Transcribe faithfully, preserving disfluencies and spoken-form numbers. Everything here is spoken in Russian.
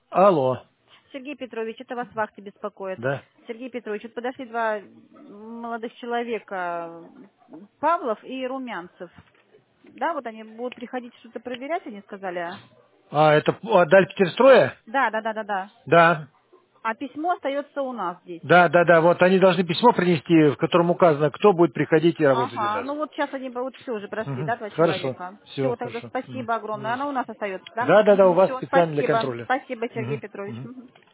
Алло. Сергей Петрович, это вас вахты беспокоит. Да. Сергей Петрович, вот подошли два молодых человека, Павлов и Румянцев. Да, вот они будут приходить что-то проверять, они сказали. А, это а, Даль Петерстроя? Да, да, да, да, да. Да. А письмо остается у нас здесь. Да, да, да. Вот они должны письмо принести, в котором указано, кто будет приходить и работать у Ага, нас. ну вот сейчас они вот все уже прошли, Мгм. да, два Хорошо. человека. Все, Все, тогда хорошо. Мгм. спасибо огромное. Ну, Оно у нас остается, да? да, да, да, у вас Все, специально для спасибо. контроля. Спасибо, Сергей Мгм. Петрович. Мгм. Мгм.